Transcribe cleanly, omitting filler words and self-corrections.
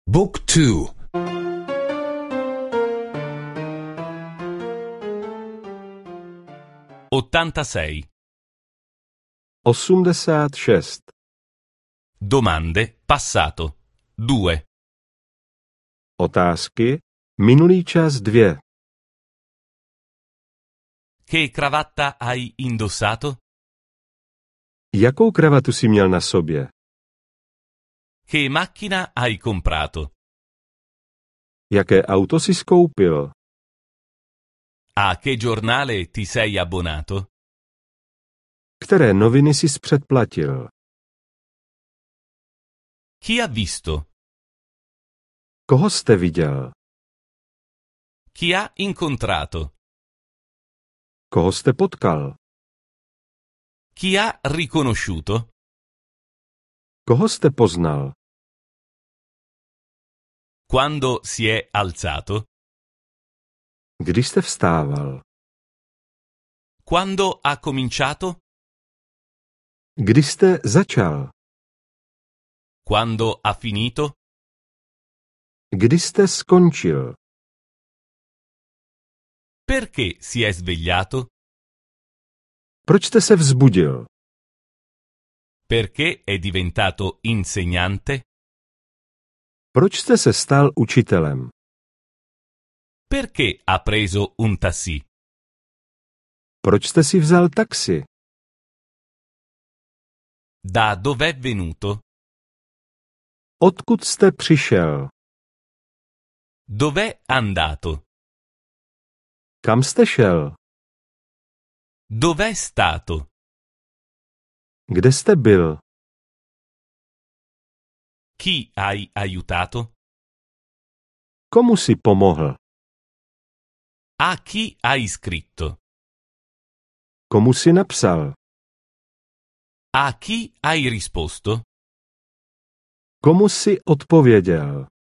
Book 2. 86. 86. Domande passato 2. Otázky minulý čas 2. Che cravatta hai indossato? Jakou kravatu jsi měl na sobě? Che macchina hai comprato? Jaké auto jsi skoupil? A che giornale ti sei abbonato? Které noviny jsi předplatil? Chi ha visto? Koho jste viděl? Chi ha incontrato? Koho jste potkal? Chi ha riconosciuto? Koho jste poznal? Quando si è alzato? Kdy jste vstával? Quando ha cominciato? Kdy jste začal? Quando ha finito? Kdy jste skončil? Perché si è svegliato? Proč jste se vzbudil? Perché è diventato insegnante? Proč jste se stal učitelem? Perché ha preso un taxi? Proč jste si vzal taxi? Da dov'è venuto? Odkud jste přišel? Dov'è andato? Kam jste šel? Dov'è stato? Kde jste byl? Chi hai aiutato? Komu jsi pomohl? A chi hai scritto? Komu jsi napsal? A chi hai risposto? Komu jsi odpověděl?